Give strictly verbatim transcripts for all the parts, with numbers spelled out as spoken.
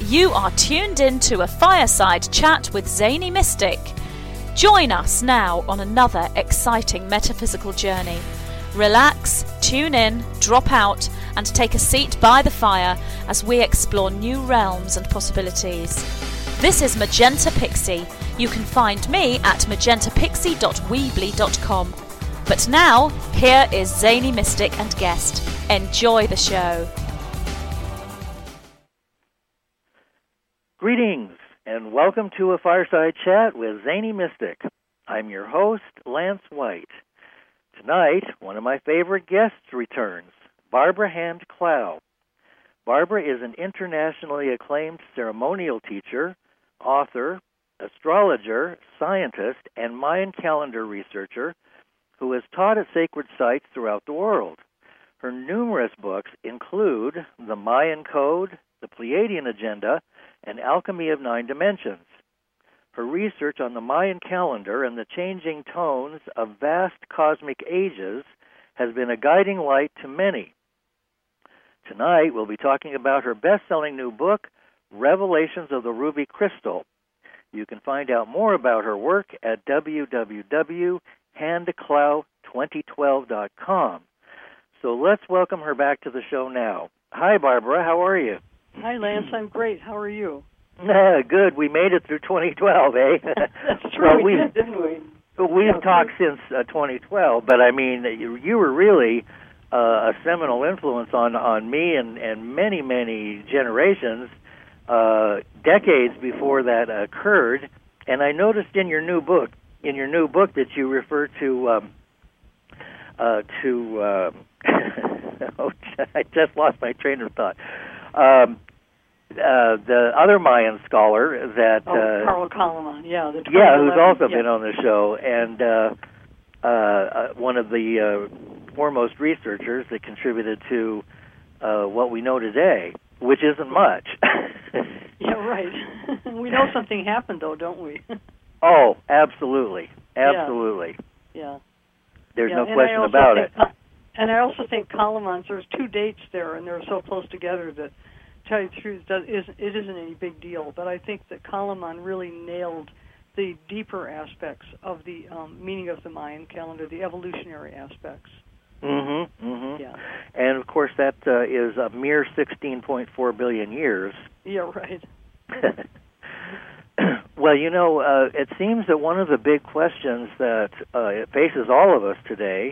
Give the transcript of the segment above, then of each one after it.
You are tuned in to a fireside chat with Zany Mystic. Join us now on another exciting metaphysical journey. Relax, tune in, drop out, and take a seat by the fire as we explore new realms and possibilities. This is Magenta Pixie. You can find me at magenta pixie dot weebly dot com. But now, here is Zany Mystic and guest. Enjoy the show. Greetings, and welcome to a fireside chat with Zany Mystic. I'm your host, Lance White. Tonight, one of my favorite guests returns, Barbara Hand-Clow. Barbara is an internationally acclaimed ceremonial teacher, author, astrologer, scientist, and Mayan calendar researcher who has taught at sacred sites throughout the world. Her numerous books include The Mayan Code, The Pleiadian Agenda, and Alchemy of Nine Dimensions. Her research on the Mayan calendar and the changing tones of vast cosmic ages has been a guiding light to many. Tonight, we'll be talking about her best-selling new book, Revelations of the Ruby Crystal. You can find out more about her work at w w w dot hand clow twenty twelve dot com. So let's welcome her back to the show now. Hi, Barbara. How are you? Hi, Lance. I'm great. How are you? Uh, good. We made it through twenty twelve, eh? That's true. Well, we did, didn't we? We've yeah, talked we... since uh, twenty twelve, but I mean, you, you were really uh, a seminal influence on, on me and, and many, many generations, uh, decades before that occurred. And I noticed in your new book, in your new book, that you refer to um, uh, to. Uh, oh, I just lost my train of thought. Um, Uh, the other Mayan scholar that oh, uh, Carl Kalaman, yeah, the yeah, who's also yeah. been on the show, and uh, uh, uh, one of the uh, foremost researchers that contributed to uh, what we know today, which isn't much. Yeah, right. We know something happened, though, don't we? Oh, absolutely, absolutely. Yeah, yeah. There's yeah. no question and about it. And I also think Kalaman's, there's two dates there, and they're so close together that, to tell you the truth, it isn't any big deal. But I think that Kalaman really nailed the deeper aspects of the um, meaning of the Mayan calendar, the evolutionary aspects. Mm-hmm, mm-hmm. Yeah. And, of course, that uh, is a mere sixteen point four billion years. Yeah, right. Well, you know, uh, it seems that one of the big questions that uh, faces all of us today,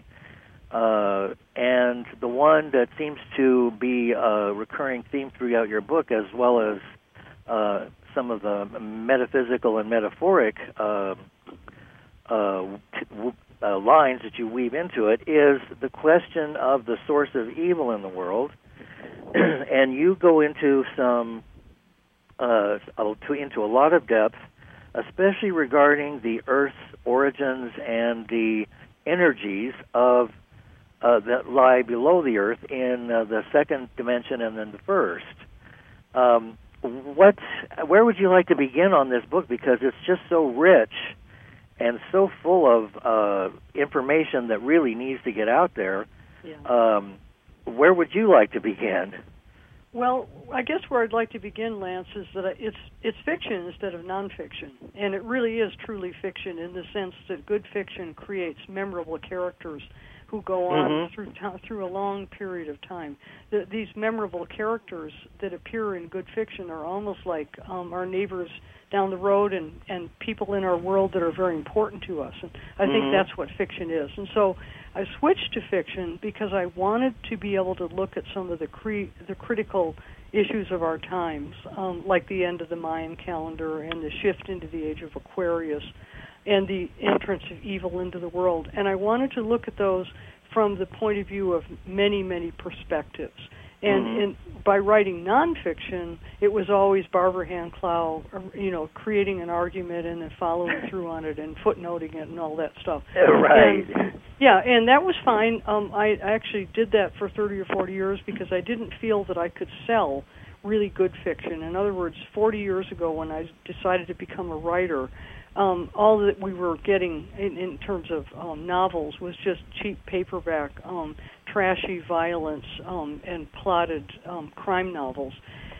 uh, and the one that seems to be a recurring theme throughout your book, as well as uh, some of the metaphysical and metaphoric uh, uh, t- uh, lines that you weave into it, is the question of the source of evil in the world. And you go into some uh, into a lot of depth, especially regarding the Earth's origins and the energies of Uh, that lie below the Earth in uh, the second dimension and then the first. Um, what, where would you like to begin on this book? Because it's just so rich and so full of uh, information that really needs to get out there. Yeah. Um, where would you like to begin? Well, I guess where I'd like to begin, Lance, is that it's it's fiction instead of nonfiction, and it really is truly fiction in the sense that good fiction creates memorable characters who go on mm-hmm. through t- through a long period of time. The, these memorable characters that appear in good fiction are almost like um, our neighbors down the road and, and people in our world that are very important to us. And I mm-hmm. think that's what fiction is. And so I switched to fiction because I wanted to be able to look at some of the cre- the critical issues of our times, um, like the end of the Mayan calendar and the shift into the age of Aquarius, and the entrance of evil into the world. And I wanted to look at those from the point of view of many, many perspectives. And mm-hmm. in, by writing nonfiction, it was always Barbara Hand-Clow, you know, creating an argument and then following through on it and footnoting it and all that stuff. Right. And, yeah, and that was fine. Um, I actually did that for thirty or forty years because I didn't feel that I could sell really good fiction. In other words, forty years ago when I decided to become a writer, Um, all that we were getting in, in terms of um, novels was just cheap paperback, um, trashy violence, um, and plotted um, crime novels.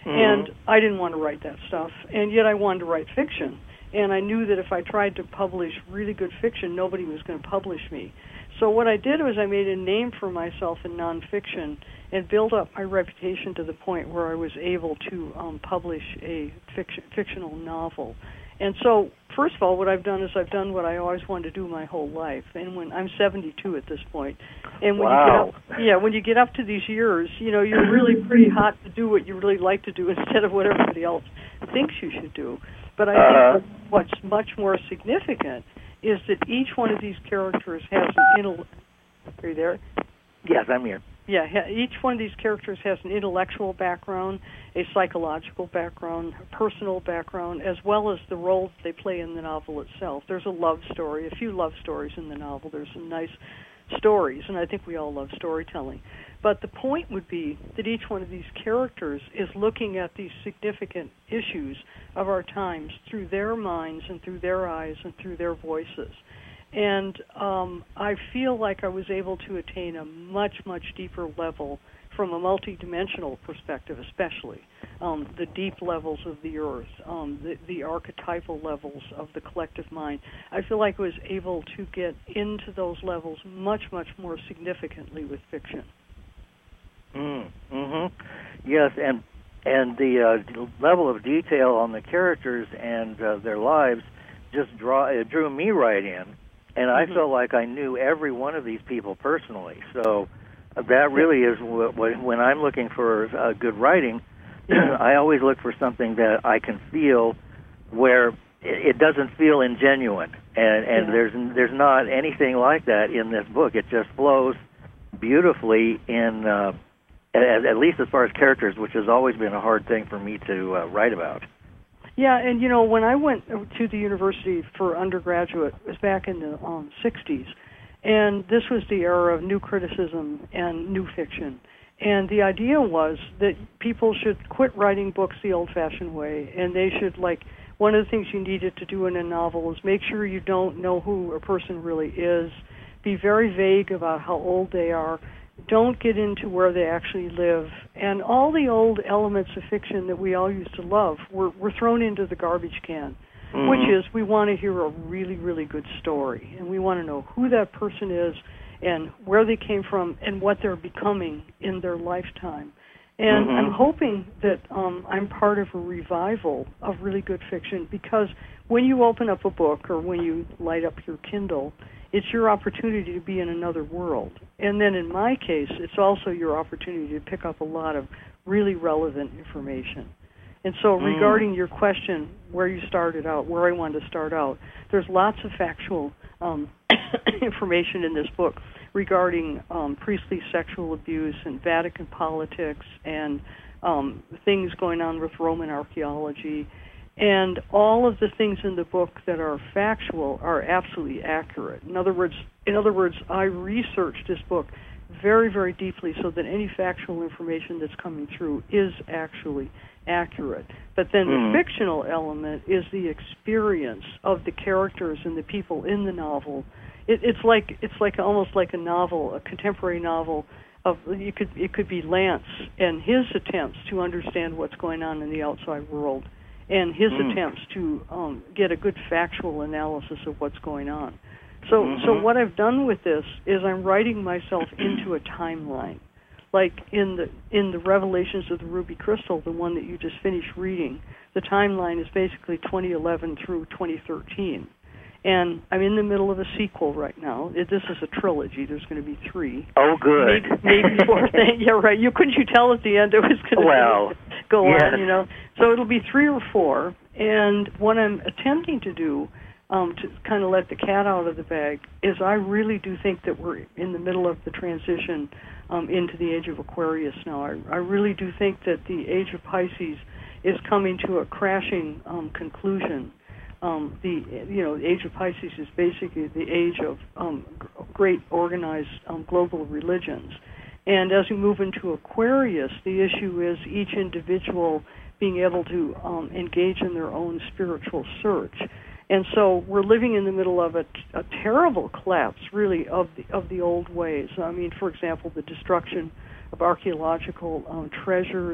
Mm-hmm. And I didn't want to write that stuff, and yet I wanted to write fiction. And I knew that if I tried to publish really good fiction, nobody was going to publish me. So what I did was I made a name for myself in nonfiction and built up my reputation to the point where I was able to um, publish a fiction, fictional novel. And so, first of all, what I've done is I've done what I always wanted to do my whole life. And when I'm seventy-two at this point, and when wow. you get up, yeah, when you get up to these years, you know, you're really pretty hot to do what you really like to do instead of what everybody else thinks you should do. But I uh, think what's much more significant is that each one of these characters has an intellectual. Are you there? Yes, I'm here. Yeah, each one of these characters has an intellectual background, a psychological background, a personal background, as well as the role that they play in the novel itself. There's a love story, a few love stories in the novel. There's some nice stories, and I think we all love storytelling. But the point would be that each one of these characters is looking at these significant issues of our times through their minds and through their eyes and through their voices. And um, I feel like I was able to attain a much, much deeper level from a multidimensional perspective, especially um, the deep levels of the earth, um, the, the archetypal levels of the collective mind. I feel like I was able to get into those levels much, much more significantly with fiction. Mm, mm-hmm. Yes, and and the uh, level of detail on the characters and uh, their lives just draw it drew me right in. And I mm-hmm. felt like I knew every one of these people personally. So uh, that really is what, what, when I'm looking for uh, good writing, I always look for something that I can feel where it, it doesn't feel ingenuine. And, and yeah. there's there's not anything like that in this book. It just flows beautifully in, uh, at, at least as far as characters, which has always been a hard thing for me to uh, write about. Yeah, and you know, when I went to the university for undergraduate, it was back in the um, sixties, and this was the era of new criticism and new fiction. And the idea was that people should quit writing books the old-fashioned way, and they should, like, one of the things you needed to do in a novel is make sure you don't know who a person really is, be very vague about how old they are, don't get into where they actually live, and all the old elements of fiction that we all used to love were, were thrown into the garbage can, mm-hmm. which is we want to hear a really, really good story, and we want to know who that person is and where they came from and what they're becoming in their lifetime. And mm-hmm. I'm hoping that um, I'm part of a revival of really good fiction, because when you open up a book or when you light up your Kindle, it's your opportunity to be in another world. And then in my case, it's also your opportunity to pick up a lot of really relevant information. And so mm. regarding your question, where you started out, where I wanted to start out, there's lots of factual um, information in this book regarding um, priestly sexual abuse and Vatican politics and um, things going on with Roman archaeology. And all of the things in the book that are factual are absolutely accurate. In other words, in other words, I researched this book very, very deeply so that any factual information that's coming through is actually accurate. But then mm. the fictional element is the experience of the characters and the people in the novel. It, it's like it's like almost like a novel, a contemporary novel. Of you could it could be Lance and his attempts to understand what's going on in the outside world, and his mm. attempts to um, get a good factual analysis of what's going on. So, mm-hmm. so what I've done with this is I'm writing myself into a timeline. Like in the in the Revelations of the Ruby Crystal, the one that you just finished reading, the timeline is basically twenty eleven through twenty thirteen. And I'm in the middle of a sequel right now. It, this is a trilogy. There's going to be three. Oh, good. Maybe, maybe four. Yeah, right. You couldn't you tell at the end it was going to well, go yes. on, you know? So it'll be three or four. And what I'm attempting to do, um, to kind of let the cat out of the bag, is I really do think that we're in the middle of the transition um, into the age of Aquarius now. I, I really do think that the age of Pisces is coming to a crashing um, conclusion. Um, the you know the age of Pisces is basically the age of um, great organized um, global religions, and as we move into Aquarius, the issue is each individual being able to um, engage in their own spiritual search, and so we're living in the middle of a, a terrible collapse, really, of the of the old ways. I mean, for example, the destruction of archaeological um, treasures,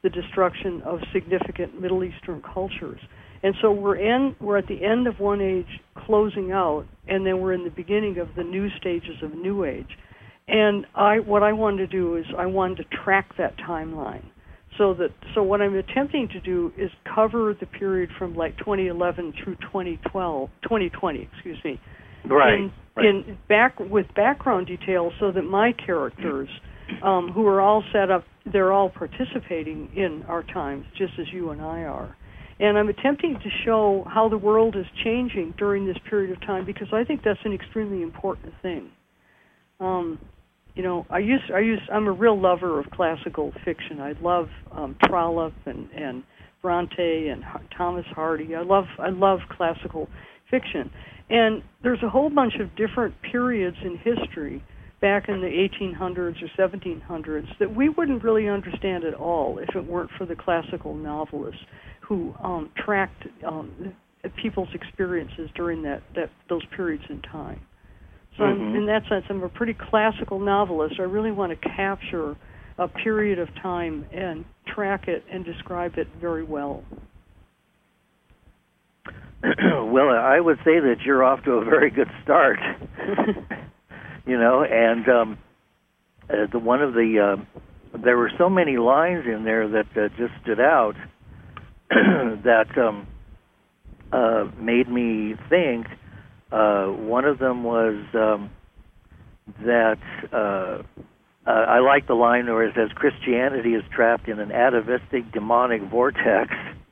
the destruction of significant Middle Eastern cultures. And so we're in we're at the end of one age closing out, and then we're in the beginning of the new stages of a new age. And I what I wanted to do is I wanted to track that timeline. So that so what I'm attempting to do is cover the period from like twenty eleven through twenty twelve, twenty twenty, excuse me. Right. In, right. in back with background details, so that my characters, um, who are all set up, they're all participating in our times, just as you and I are. And I'm attempting to show how the world is changing during this period of time, because I think that's an extremely important thing. Um, you know, I used, I used, I'm a real lover of classical fiction. I love um, Trollope and, and Bronte and H- Thomas Hardy. I love, I love classical fiction. And there's a whole bunch of different periods in history back in the eighteen hundreds or seventeen hundreds that we wouldn't really understand at all if it weren't for the classical novelists who um, tracked um, people's experiences during that, that those periods in time. So mm-hmm. I'm, in that sense, I'm a pretty classical novelist. I really want to capture a period of time and track it and describe it very well. Well, I would say that you're off to a very good start. You know, and um, uh, the one of the uh, there were so many lines in there that uh, just stood out that um, uh, made me think. Uh, one of them was um, that uh, uh, I like the line where it says Christianity is trapped in an atavistic demonic vortex.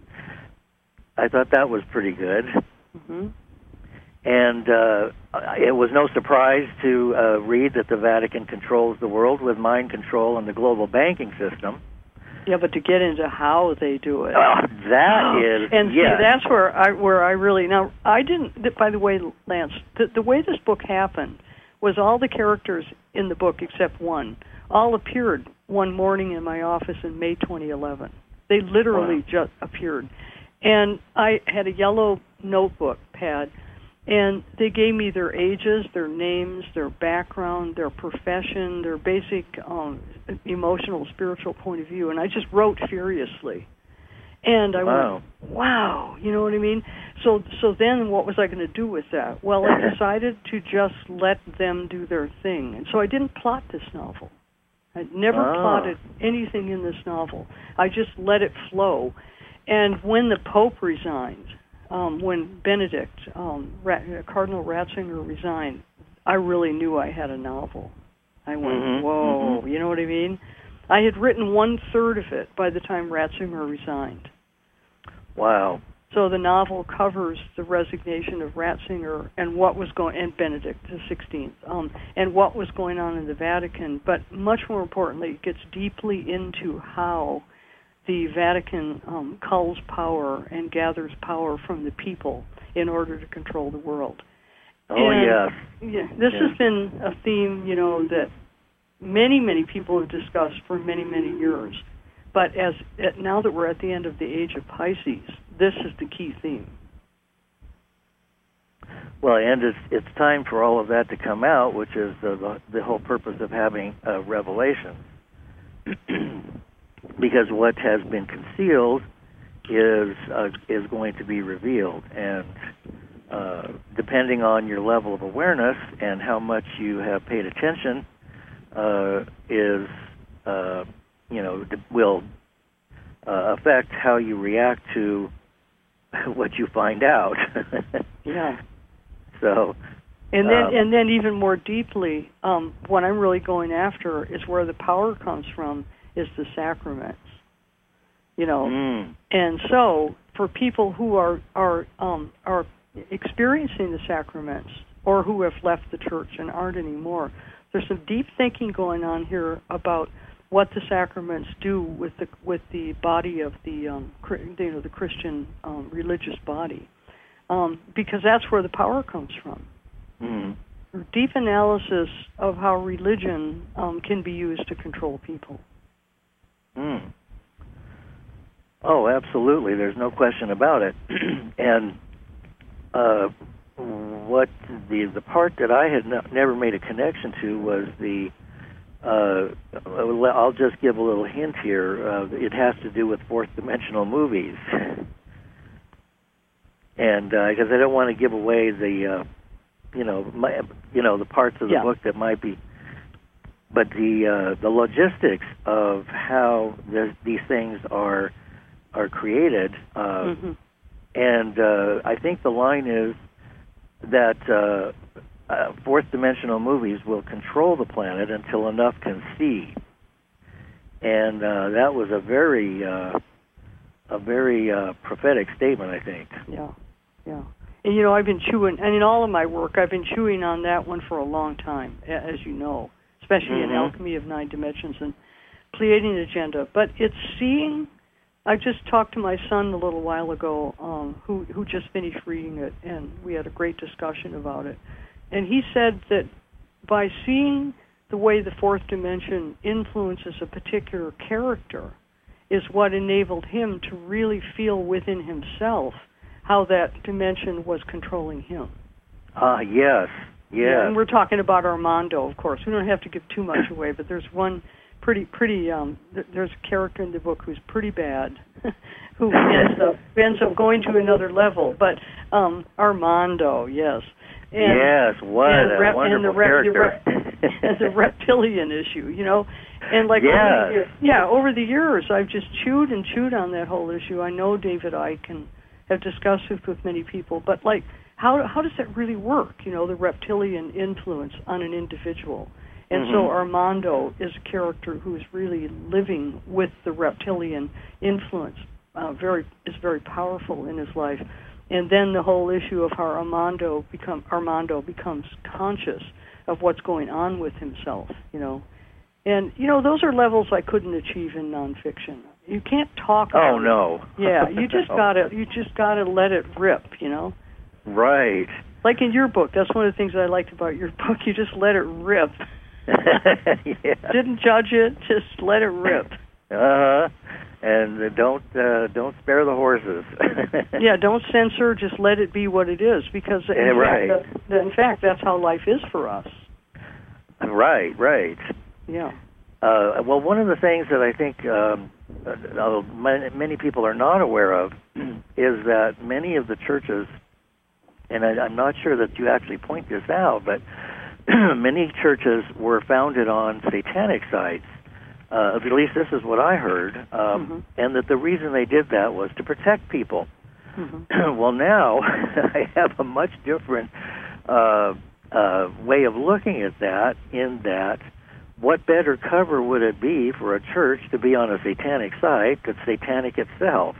I thought that was pretty good. Mm-hmm. And uh, it was no surprise to uh, read that the Vatican controls the world with mind control and the global banking system. Yeah, but to get into how they do it. Oh, that is, and yes. see, that's where I where I really now I didn't. By the way, Lance, the, the way this book happened was all the characters in the book except one all appeared one morning in my office in May twenty eleven. They literally wow. just appeared, and I had a yellow notebook pad. And they gave me their ages, their names, their background, their profession, their basic um, emotional, spiritual point of view. And I just wrote furiously. And I wow. went, wow, you know what I mean? So so then what was I going to do with that? Well, I decided to just let them do their thing. And so I didn't plot this novel. I never oh. plotted anything in this novel. I just let it flow. And when the Pope resigned, Um, when Benedict, um, Rat- Cardinal Ratzinger resigned, I really knew I had a novel. I went, mm-hmm, whoa, mm-hmm. you know what I mean? I had written one-third of it by the time Ratzinger resigned. Wow. So the novel covers the resignation of Ratzinger and what was going, and Benedict the sixteenth, um, and what was going on in the Vatican. But much more importantly, it gets deeply into how the Vatican um, culls power and gathers power from the people in order to control the world. Oh, and, yes. Yeah, this yes. has been a theme, you know, that many, many people have discussed for many, many years. But as now that we're at the end of the age of Pisces, this is the key theme. Well, and it's it's time for all of that to come out, which is the the, the whole purpose of having uh, revelation. Because what has been concealed is uh, is going to be revealed, and uh, depending on your level of awareness and how much you have paid attention, uh, is uh, you know will uh, affect how you react to what you find out. Yeah. So. And then, um, and then, even more deeply, um, what I'm really going after is where the power comes from. Is the sacraments, you know, mm. and so for people who are are um, are experiencing the sacraments or who have left the church and aren't anymore, there's some deep thinking going on here about what the sacraments do with the with the body of the um, you know the Christian um, religious body, um, because that's where the power comes from. Mm. Deep analysis of how religion um, can be used to control people. Mm. Oh, absolutely. There's no question about it. And uh, what the the part that I had no, never made a connection to was the uh, I'll just give a little hint here. Uh, it has to do with fourth dimensional movies, and because uh, I don't want to give away the, uh, you know, my, you know, the parts of the yeah. book that might be, but the uh, the logistics of how the, these things are are created, uh, mm-hmm. and uh, I think the line is that. Uh, Uh, fourth dimensional movies will control the planet until enough can see, and uh, that was a very, uh, a very uh, prophetic statement, I think. Yeah, yeah. And you know, I've been chewing, and in all of my work, I've been chewing on that one for a long time, as you know, especially mm-hmm. in Alchemy of Nine Dimensions and Pleiadian Agenda. But it's seeing. I just talked to my son a little while ago, um, who who just finished reading it, and we had a great discussion about it. And he said that by seeing the way the fourth dimension influences a particular character is what enabled him to really feel within himself how that dimension was controlling him. Ah, uh, yes, yes. Yeah, and we're talking about Armando, of course. We don't have to give too much away, but there's one pretty, pretty, um, th- there's a character in the book who's pretty bad, who ends up, ends up going to another level. But um, Armando, yes. And, yes, what and a rep, wonderful and the rep, character. The rep, the reptilian issue, you know. And like, yes. over the years, yeah, over the years, I've just chewed and chewed on that whole issue. I know David Icke and have discussed it with many people, but like, how how does that really work? You know, the reptilian influence on an individual. And mm-hmm. so Armando is a character who is really living with the reptilian influence. Uh, very is very powerful in his life. And then the whole issue of how Armando become Armando becomes conscious of what's going on with himself, you know. And you know, those are levels I couldn't achieve in nonfiction. You can't talk about Oh no. it. Yeah, you just gotta you just gotta let it rip, you know. Right. Like in your book, that's one of the things I liked about your book. You just let it rip. yeah. Didn't judge it, just let it rip. Uh-huh. And uh, don't uh, don't spare the horses. Yeah, don't censor. Just let it be what it is, because in, yeah, right. fact, that, in fact, that's how life is for us. Right, right. Yeah. Uh, well, one of the things that I think um, uh, many people are not aware of is that many of the churches, and I, I'm not sure that you actually point this out, but many churches were founded on satanic sites. Uh, at least this is what I heard, um, mm-hmm. and that the reason they did that was to protect people. Mm-hmm. Well, now I have a much different uh, uh, way of looking at that, in that what better cover would it be for a church to be on a satanic site that's satanic itself,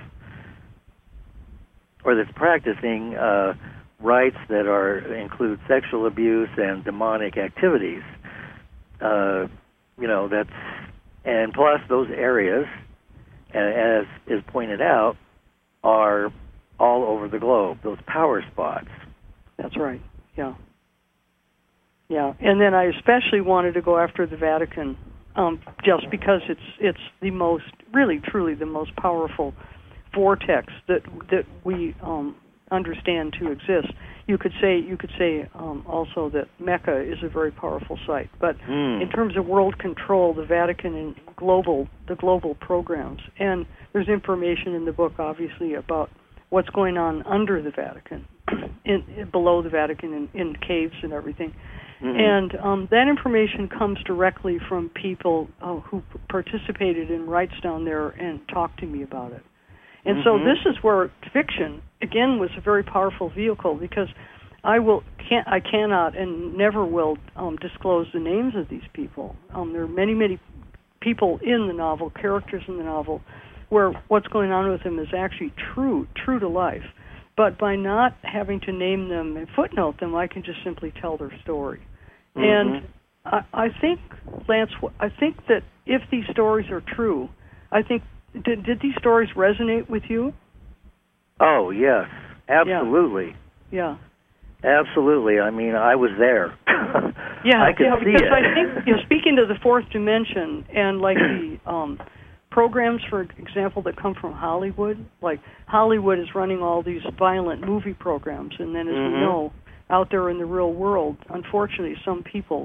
or that's practicing uh, rites that are include sexual abuse and demonic activities? Uh, you know, that's... And plus, those areas, as is pointed out, are all over the globe, those power spots. That's right, yeah. Yeah, and then I especially wanted to go after the Vatican, um, just because it's it's the most, really, truly the most powerful vortex that that we um, understand to exist. You could say you could say um, also that Mecca is a very powerful site, but mm. in terms of world control, the Vatican and global the global programs, and there's information in the book, obviously, about what's going on under the Vatican, in, in below the Vatican, in, in caves and everything, mm-hmm. and um, that information comes directly from people uh, who participated in rites down there and talked to me about it. And mm-hmm. so this is where fiction, again, was a very powerful vehicle, because I will can't I cannot and never will um, disclose the names of these people. Um, there are many, many people in the novel, characters in the novel, where what's going on with them is actually true, true to life. But by not having to name them and footnote them, I can just simply tell their story. Mm-hmm. And I, I think, Lance, I think that if these stories are true, I think Did, did these stories resonate with you? Oh, yes, absolutely. Yeah. Absolutely. I mean, I was there. Yeah, I could yeah, see because it. I think, you know, speaking to the fourth dimension and like the um, programs, for example, that come from Hollywood, like Hollywood is running all these violent movie programs, and then as mm-hmm. we know, out there in the real world, unfortunately, some people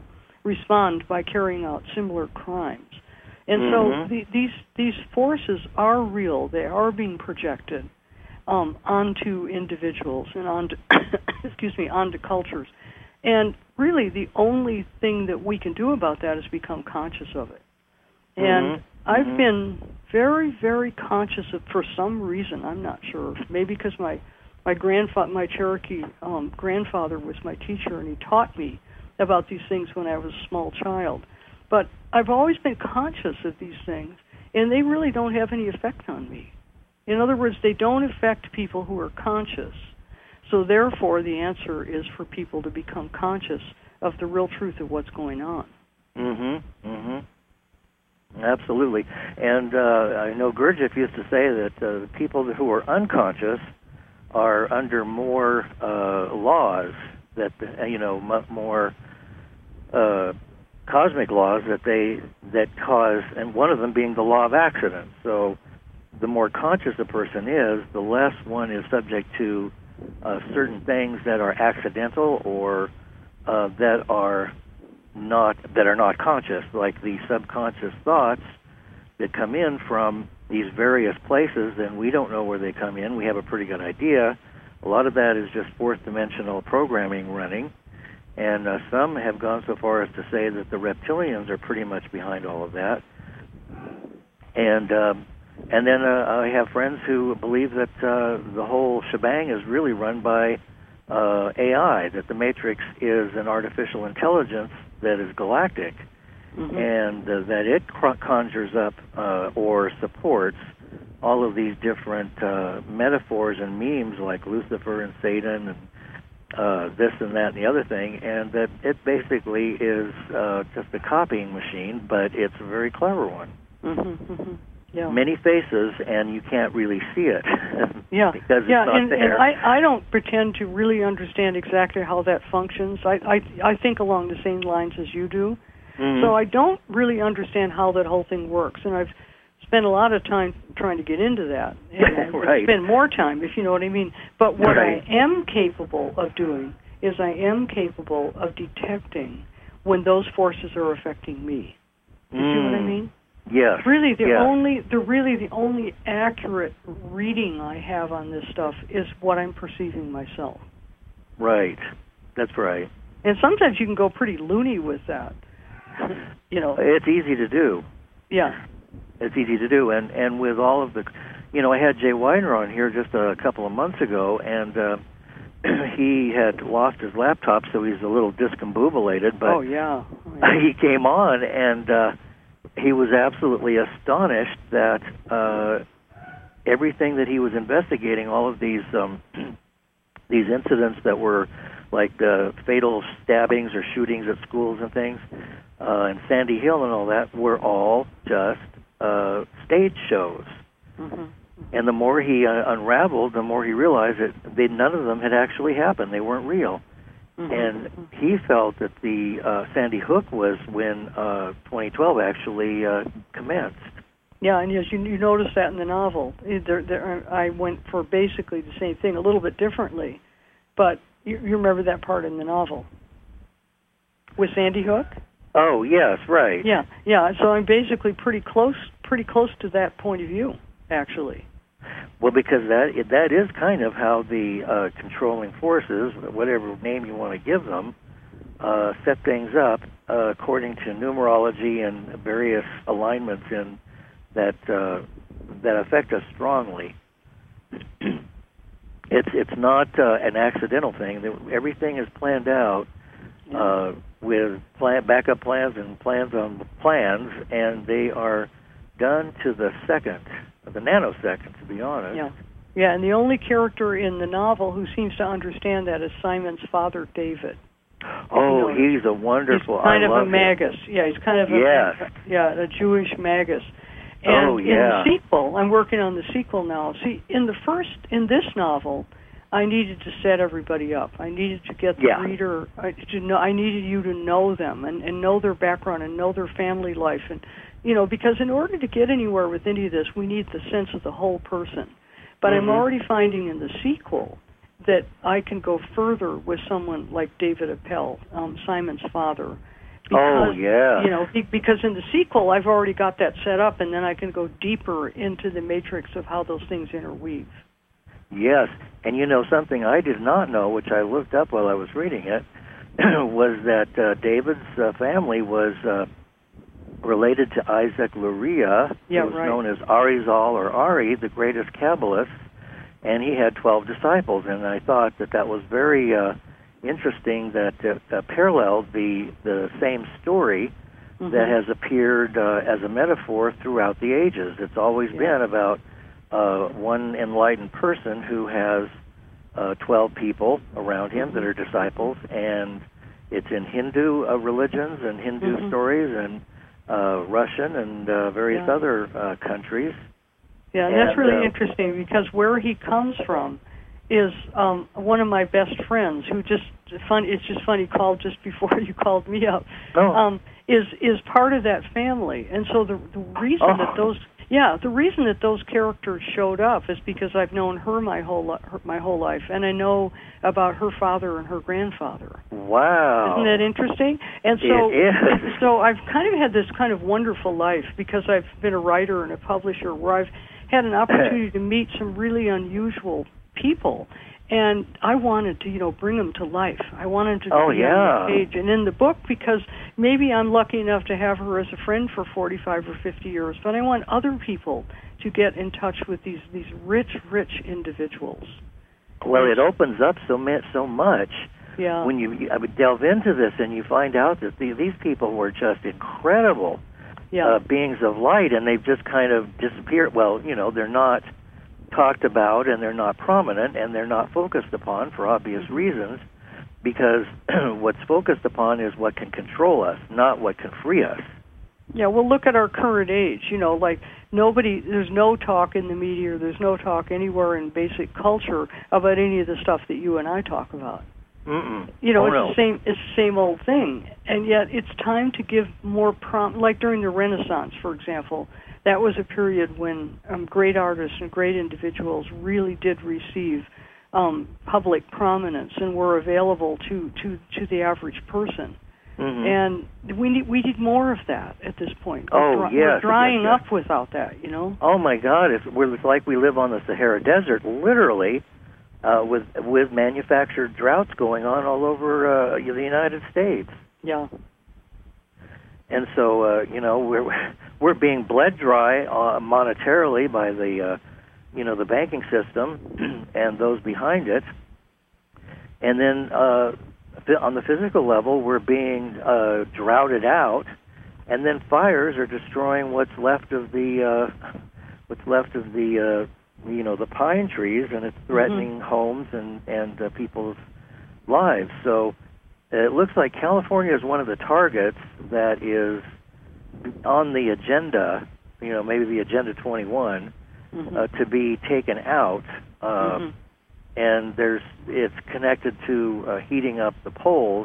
respond by carrying out similar crimes. And mm-hmm. so the, these these forces are real. They are being projected um, onto individuals and onto excuse me onto cultures. And really, the only thing that we can do about that is become conscious of it. And mm-hmm. I've mm-hmm. been very, very conscious of, for some reason, I'm not sure, maybe because my my grandfather, my Cherokee um, grandfather was my teacher, and he taught me about these things when I was a small child. But I've always been conscious of these things, and they really don't have any effect on me. In other words, they don't affect people who are conscious. So therefore, the answer is for people to become conscious of the real truth of what's going on. Mm-hmm. Mm-hmm. Absolutely. And uh, I know Gurdjieff used to say that uh, people who are unconscious are under more uh, laws that, uh, you know, m- more uh, cosmic laws that they that cause, and one of them being the law of accident. So the more conscious a person is, the less one is subject to uh, certain things that are accidental or uh, that are not that are not conscious, like the subconscious thoughts that come in from these various places, and we don't know where they come in. We have a pretty good idea. A lot of that is just fourth-dimensional programming running, and uh, some have gone so far as to say that the reptilians are pretty much behind all of that. And um, and then uh, I have friends who believe that uh, the whole shebang is really run by uh, A I, that the Matrix is an artificial intelligence that is galactic, mm-hmm. and uh, that it conjures up uh, or supports all of these different uh, metaphors and memes like Lucifer and Satan and uh, this and that and the other thing, and that it basically is uh, just a copying machine, but it's a very clever one. Mm-hmm, mm-hmm. Yeah. Many faces, and you can't really see it yeah. because it's yeah, not and, there. And I, I don't pretend to really understand exactly how that functions. I, I, I think along the same lines as you do. Mm-hmm. So I don't really understand how that whole thing works, and I've spent a lot of time trying to get into that. And right. spend more time, if you know what I mean. But what right. I am capable of doing is I am capable of detecting when those forces are affecting me. You mm. see what I mean? Yes. Really, the yes. only the really the only accurate reading I have on this stuff is what I'm perceiving myself. Right. That's right. And sometimes you can go pretty loony with that. You know. It's easy to do. Yeah. It's easy to do, and and with all of the, you know, I had Jay Weiner on here just a couple of months ago, and uh, he had lost his laptop, so he's a little discombobulated. But oh yeah. Oh, yeah. he came on and. Uh, He was absolutely astonished that uh, everything that he was investigating, all of these um, these incidents that were like uh, fatal stabbings or shootings at schools and things, uh, and Sandy Hill and all that, were all just uh, stage shows. Mm-hmm. And the more he uh, unraveled, the more he realized that they, none of them had actually happened. They weren't real. Mm-hmm. And he felt that the uh, Sandy Hook was when uh, twenty twelve actually uh, commenced. Yeah, and yes, you, you notice that in the novel. There, there, I went for basically the same thing, a little bit differently, but you, you remember that part in the novel with Sandy Hook? Oh yes, right. Yeah, yeah. So I'm basically pretty close, pretty close to that point of view, actually. Well, because that that is kind of how the uh, controlling forces, whatever name you want to give them, uh, set things up uh, according to numerology and various alignments in that uh, that affect us strongly. it's it's not uh, an accidental thing. Everything is planned out uh, with plan, backup plans and plans on plans, and they are done to the second. The nanosecond, to be honest. Yeah, yeah, and the only character in the novel who seems to understand that is Simon's father, David. Oh, you know, he's a wonderful. He's kind I of love a magus. Him. Yeah, he's kind of a yes. yeah, a Jewish magus. And oh yeah. in the sequel, I'm working on the sequel now. See, in the first, in this novel, I needed to set everybody up. I needed to get the yeah. reader I, to know. I needed you to know them and, and know their background and know their family life and. You know, because in order to get anywhere with any of this, we need the sense of the whole person. But mm-hmm. I'm already finding in the sequel that I can go further with someone like David Appel, um, Simon's father, Because, oh, yeah. You know, because in the sequel, I've already got that set up, and then I can go deeper into the matrix of how those things interweave. Yes, and you know, something I did not know, which I looked up while I was reading it, was that uh, David's uh, family was uh, related to Isaac Luria, yeah, who was right. known as Arizal or Ari, the greatest Kabbalist, and he had twelve disciples, and I thought that that was very uh, interesting that uh, uh, paralleled the, the same story mm-hmm. that has appeared uh, as a metaphor throughout the ages. It's always yeah. been about uh, one enlightened person who has uh, twelve people around him mm-hmm. that are disciples, and it's in Hindu uh, religions and Hindu mm-hmm. stories and uh, Russian and uh, various yeah. other uh, countries. Yeah, and, and that's really uh, interesting because where he comes from is um, one of my best friends who just fun. It's just funny called just before you called me up. Oh. Um, is is part of that family, and so the the reason oh. that those yeah the reason that those characters showed up is because I've known her my whole li- her, my whole life, and I know about her father and her grandfather. Wow, isn't that interesting? And so it is. so I've kind of had this kind of wonderful life because I've been a writer and a publisher where I've had an opportunity to meet some really unusual people, and I wanted to, you know, bring them to life. I wanted to oh, be yeah. on the page and in the book because maybe I'm lucky enough to have her as a friend for forty-five or fifty years, but I want other people to get in touch with these, these rich, rich individuals. Well, it opens up so much, so much yeah. when you I would delve into this and you find out that the, these people were just incredible yeah. uh, beings of light, and they've just kind of disappeared. Well, you know, they're not talked about, and they're not prominent, and they're not focused upon for obvious reasons, because what's focused upon is what can control us, not what can free us. Yeah, well, look at our current age. You know, like nobody, there's no talk in the media, there's no talk anywhere in basic culture about any of the stuff that you and I talk about. Mm-mm. You know, oh, it's no. the same. It's the same old thing, and yet it's time to give more prom. Like during the Renaissance, for example, that was a period when um, great artists and great individuals really did receive um, public prominence and were available to, to, to the average person. Mm-hmm. And we need we need more of that at this point. Oh, we're, dry, yes, we're drying yes, yes. up without that, you know. Oh my God! It's, we're, it's like we live on the Sahara Desert, literally, uh, with with manufactured droughts going on all over uh, the United States. Yeah. And so, uh, you know, we're we're being bled dry uh, monetarily by the, uh, you know, the banking system and those behind it. And then uh, on the physical level, we're being uh, droughted out, and then fires are destroying what's left of the uh, what's left of the uh, you know the pine trees, and it's threatening mm-hmm. homes and and uh, people's lives. So it looks like California is one of the targets that is on the agenda. You know, maybe the Agenda twenty-one mm-hmm. uh, to be taken out. Uh, mm-hmm. And there's it's connected to uh, heating up the poles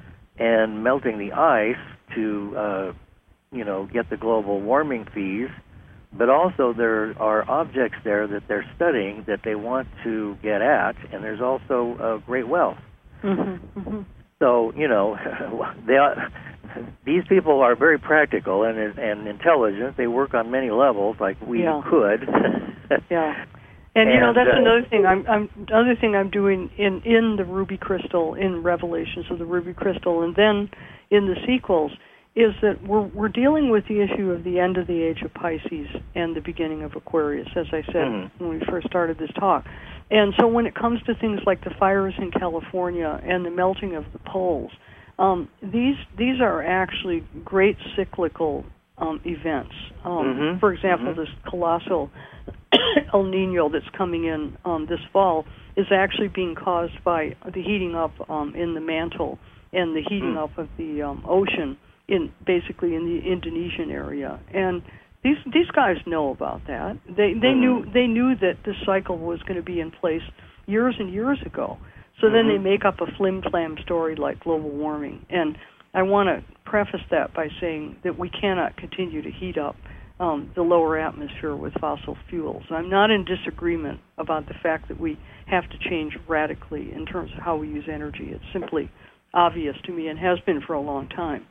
and melting the ice to, uh, you know, get the global warming fees. But also there are objects there that they're studying that they want to get at, and there's also uh, great wealth. Mm-hmm. Mm-hmm. So, you know, they are, these people are very practical and and intelligent. They work on many levels, like we yeah. could. yeah. And, you know, that's uh, another thing. I'm, I'm another thing I'm doing in, in the Ruby Crystal, in Revelations of the Ruby Crystal, and then in the sequels, is that we're we're dealing with the issue of the end of the age of Pisces and the beginning of Aquarius, as I said mm-hmm. when we first started this talk. And so when it comes to things like the fires in California and the melting of the poles, um, these these are actually great cyclical um, events. Um, mm-hmm. For example, mm-hmm. this colossal El Nino that's coming in um, this fall is actually being caused by the heating up um, in the mantle and the heating mm. up of the um, ocean in basically in the Indonesian area. And these these guys know about that. They they mm-hmm. knew they knew that this cycle was going to be in place years and years ago. So mm-hmm. then they make up a flim-flam story like global warming. And I want to preface that by saying that we cannot continue to heat up Um, the lower atmosphere with fossil fuels. I'm not in disagreement about the fact that we have to change radically in terms of how we use energy. It's simply obvious to me and has been for a long time.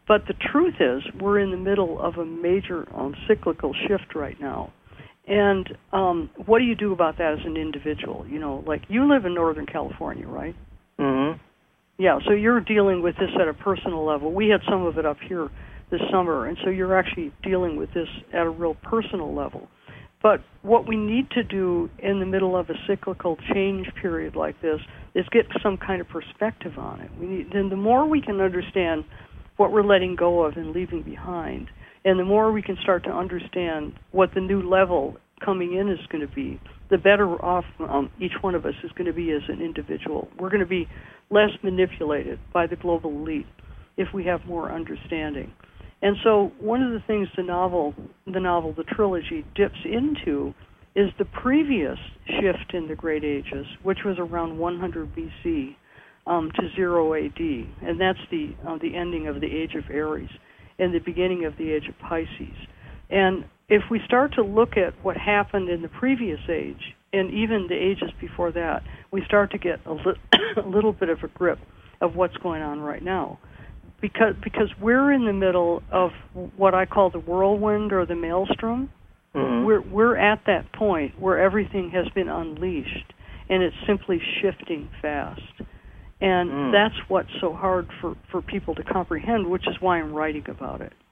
But the truth is, we're in the middle of a major um, cyclical shift right now. And um, what do you do about that as an individual? You know, like you live in Northern California, right? Mm-hmm. Yeah, so you're dealing with this at a personal level. We had some of it up here this summer, and so you're actually dealing with this at a real personal level. But what we need to do in the middle of a cyclical change period like this is get some kind of perspective on it. We need, and the more we can understand what we're letting go of and leaving behind, and the more we can start to understand what the new level coming in is going to be, the better off um, each one of us is going to be as an individual. We're going to be less manipulated by the global elite if we have more understanding. And so one of the things the novel, the novel, the trilogy dips into is the previous shift in the Great Ages, which was around one hundred B C um, to zero A D, and that's the uh, the ending of the Age of Aries and the beginning of the Age of Pisces. And if we start to look at what happened in the previous age and even the ages before that, we start to get a, li- a little bit of a grip of what's going on right now. Because because we're in the middle of what I call the whirlwind or the maelstrom. Mm-hmm. We're we're at that point where everything has been unleashed and it's simply shifting fast. And mm. that's what's so hard for, for people to comprehend, which is why I'm writing about it.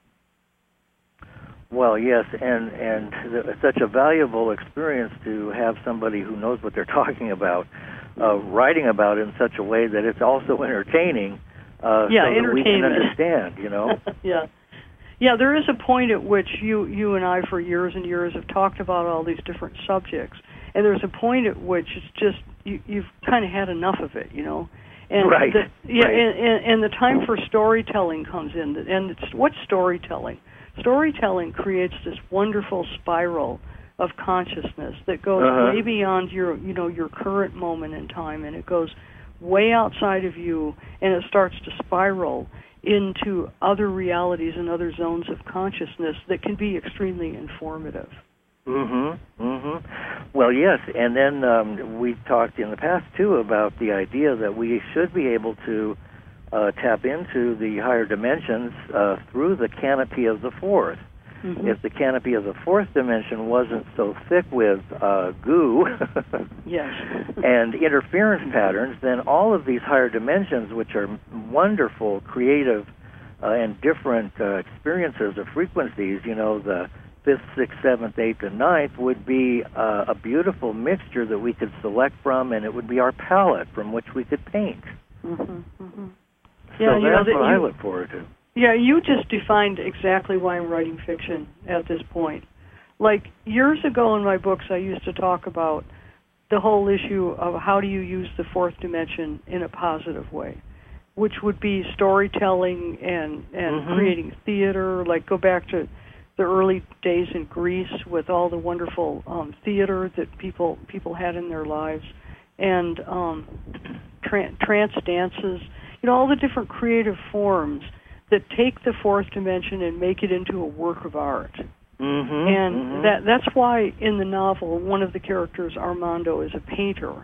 Well, yes, and and it's such a valuable experience to have somebody who knows what they're talking about, uh, writing about it in such a way that it's also entertaining. Uh, yeah, so that we can entertainment. understand, you know. yeah, yeah. There is a point at which you you and I, for years and years, have talked about all these different subjects, and there's a point at which it's just you, you've kind of had enough of it, you know. And right. The, yeah, right. And, and, and the time for storytelling comes in. And it's, what's storytelling? Storytelling creates this wonderful spiral of consciousness that goes uh-huh. way beyond your you know your current moment in time, and it goes way outside of you, and it starts to spiral into other realities and other zones of consciousness that can be extremely informative. Mm-hmm. Mm-hmm. Well, yes, and then um, we talked in the past, too, about the idea that we should be able to uh, tap into the higher dimensions uh, through the canopy of the fourth. Mm-hmm. If the canopy of the fourth dimension wasn't so thick with uh, goo yes. and interference patterns, then all of these higher dimensions, which are wonderful, creative, uh, and different uh, experiences of frequencies, you know, the fifth, sixth, seventh, eighth, and ninth, would be uh, a beautiful mixture that we could select from, and it would be our palette from which we could paint. Mm-hmm. Mm-hmm. So yeah, that's you know, what you, I look forward to. Yeah, you just defined exactly why I'm writing fiction at this point. Like, years ago in my books, I used to talk about the whole issue of how do you use the fourth dimension in a positive way, which would be storytelling and, and mm-hmm. creating theater. Like, go back to the early days in Greece with all the wonderful um, theater that people people had in their lives, and um, tra- trance dances, you know, all the different creative forms that take the fourth dimension and make it into a work of art. Mm-hmm, and mm-hmm. that that's why in the novel, one of the characters, Armando, is a painter.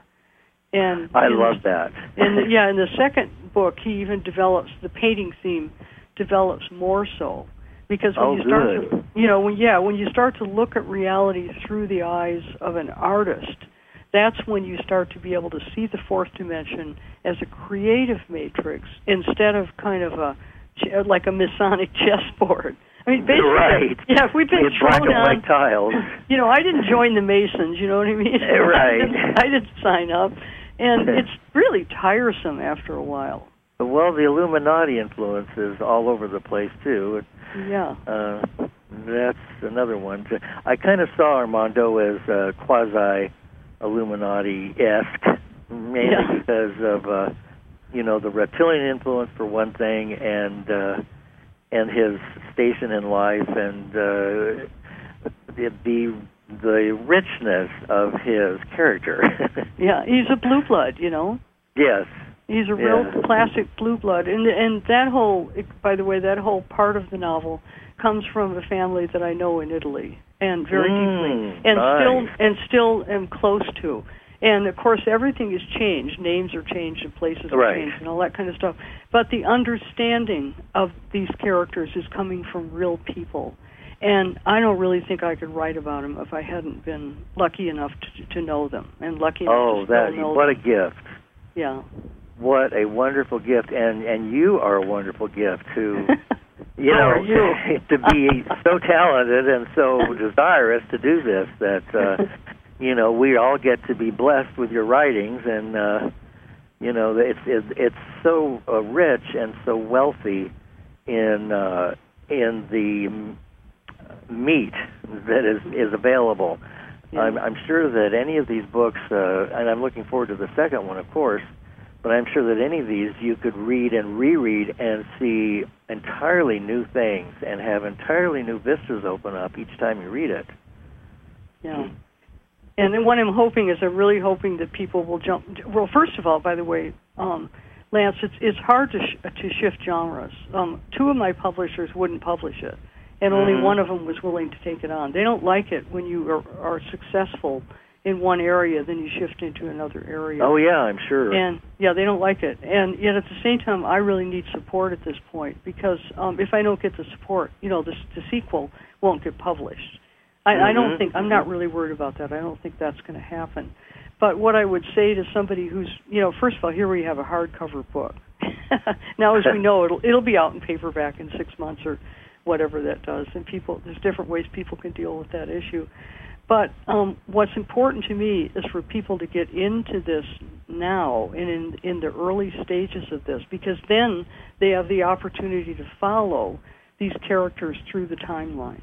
And I in, love that. and the, yeah, in the second book, he even develops, the painting theme develops more so. Because when oh, you start good. to, you know, when yeah, when you start to look at reality through the eyes of an artist, that's when you start to be able to see the fourth dimension as a creative matrix instead of kind of a like a Masonic chessboard. I mean, basically, right. yeah, we've been it's black thrown and white on. tiles. You know, I didn't join the Masons. You know what I mean? Right. I didn't, I didn't sign up, and it's really tiresome after a while. Well, the Illuminati influence is all over the place too. Yeah. Uh, that's another one. I kind of saw Armando as uh, quasi Illuminati-esque, mainly Yeah. because of uh, you know the reptilian influence for one thing, and uh, and his station in life, and uh, the, the the richness of his character. Yeah, he's a blue blood, you know. Yes. He's a real Yeah. classic blue blood, and and that whole, by the way, that whole part of the novel comes from a family that I know in Italy, and very Mm, deeply, and nice. still and still am close to, And, of course, everything is changed. Names are changed and places are Right. changed and all that kind of stuff. But the understanding of these characters is coming from real people. And I don't really think I could write about them if I hadn't been lucky enough to, to know them and lucky enough Oh, to still that know what them. a gift. Yeah. What a wonderful gift. And, and you are a wonderful gift, too. You How know, are you? to be so talented and so desirous to do this that, uh, you know, we all get to be blessed with your writings, and, uh, you know, it's it's, it's so uh, rich and so wealthy in uh, in the meat that is, is available. Yeah. I'm, I'm sure that any of these books, uh, and I'm looking forward to the second one, of course, but I'm sure that any of these you could read and reread and see entirely new things and have entirely new vistas open up each time you read it. Yeah. And then what I'm hoping is I'm really hoping that people will jump. Well, first of all, by the way, um, Lance, it's it's hard to sh- to shift genres. Um, two of my publishers wouldn't publish it, and only Mhm. one of them was willing to take it on. They don't like it when you are, are successful in one area, then you shift into another area. Oh, yeah, I'm sure. And, yeah, they don't like it. And yet at the same time, I really need support at this point because um, if I don't get the support, you know, the, the sequel won't get published. I, mm-hmm. I don't think, I'm not really worried about that. I don't think that's going to happen. But what I would say to somebody who's, you know, first of all, here we have a hardcover book. Now, as we know, it'll it'll be out in paperback in six months or whatever that does. And people, there's different ways people can deal with that issue. But um, what's important to me is for people to get into this now and in, in the early stages of this, because then they have the opportunity to follow these characters through the timeline.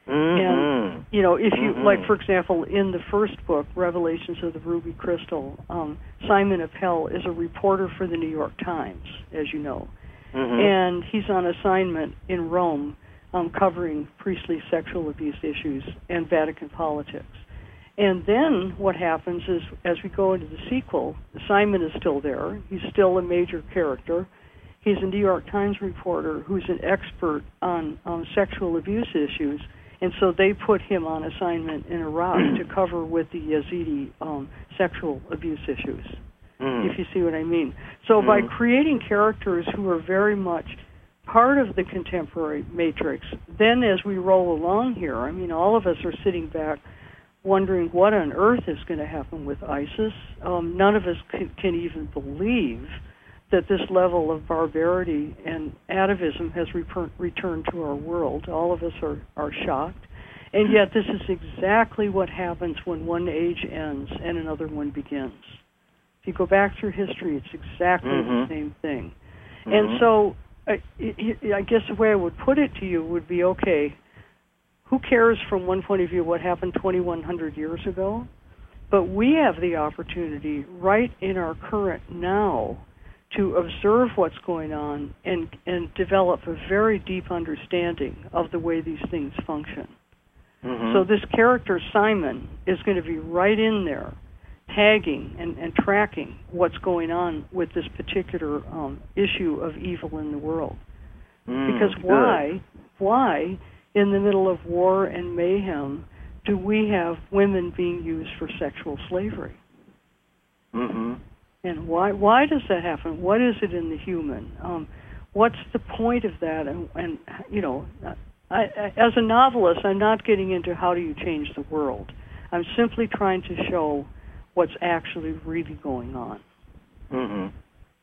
Mm-hmm. And, you know, if you, mm-hmm. like, for example, in the first book, Revelations of the Ruby Crystal, um, Simon Appel is a reporter for the New York Times, as you know. Mm-hmm. And he's on assignment in Rome um, covering priestly sexual abuse issues and Vatican politics. And then what happens is, as we go into the sequel, Simon is still there. He's still a major character. He's a New York Times reporter who's an expert on um, sexual abuse issues, and so they put him on assignment in Iraq to cover with the Yazidi um, sexual abuse issues, mm. if you see what I mean. So mm. by creating characters who are very much part of the contemporary matrix, then as we roll along here, I mean, all of us are sitting back wondering what on earth is going to happen with ISIS. Um, none of us can, can even believe that this level of barbarity and atavism has reper- returned to our world. All of us are, are shocked. And yet this is exactly what happens when one age ends and another one begins. If you go back through history, it's exactly mm-hmm. the same thing. Mm-hmm. And so I, I guess the way I would put it to you would be, okay, who cares from one point of view what happened twenty-one hundred years ago? But we have the opportunity right in our current now to observe what's going on and, and develop a very deep understanding of the way these things function. Mm-hmm. So this character, Simon, is going to be right in there, tagging and, and tracking what's going on with this particular um, issue of evil in the world. Mm, because good. why, why, in the middle of war and mayhem, do we have women being used for sexual slavery? Mm-hmm. And why why does that happen? What is it in the human? Um, what's the point of that? And, and you know, I, I, as a novelist, I'm not getting into how do you change the world. I'm simply trying to show what's actually really going on. Mm-hmm.